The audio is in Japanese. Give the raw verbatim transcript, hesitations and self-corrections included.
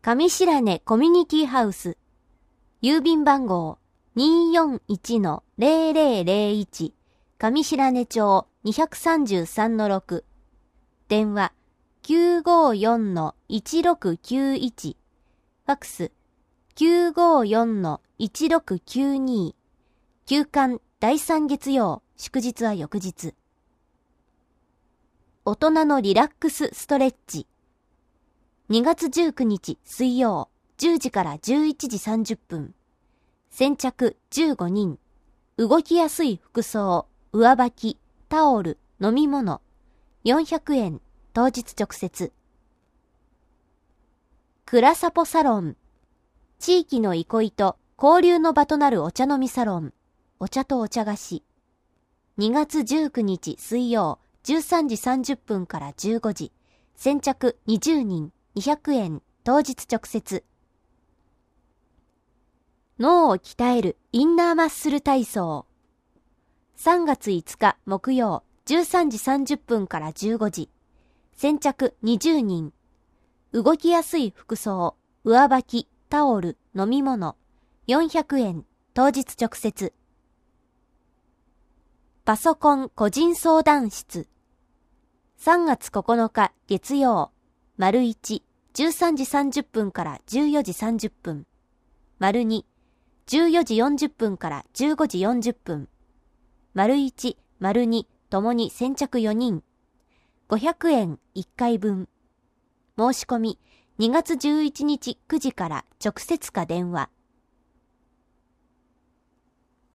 上白根コミュニティハウス。郵便番号 にーよんいちのゼロゼロゼロいち 上白根町 にさんさんのろく。電話 きゅうごよんのいちろくきゅういち。ファックス きゅうごよんのいちろくきゅうに。休館だいさん月曜、祝日は翌日。大人のリラックスストレッチ。にがつじゅうくにち水曜、じゅうじからじゅういちじさんじゅっぷん。先着じゅうごにん。動きやすい服装、上履き、タオル、飲み物。よんひゃくえん、当日直接。クラサポサロン。地域の憩いと交流の場となるお茶飲みサロン。お茶とお茶菓子。にがつじゅうくにち水曜、じゅうさんじさんじゅっぷんからじゅうごじ。先着にじゅうにん、にひゃくえん、当日直接。脳を鍛えるインナーマッスル体操。さんがついつか木曜、じゅうさんじさんじゅっぷんからじゅうごじ。先着にじゅうにん。動きやすい服装、上履き、タオル、飲み物。よんひゃくえん、当日直接。パソコン個人相談室。さんがつここのか月曜、丸いち、じゅうさんじさんじゅっぷんからじゅうよじさんじゅっぷん。丸に、じゅうよじよんじゅっぷんからじゅうごじよんじゅっぷん。丸いち、丸に、ともに先着よにん。ごひゃくえんいっかいぶん。申し込みにがつじゅういちにちくじから直接か電話。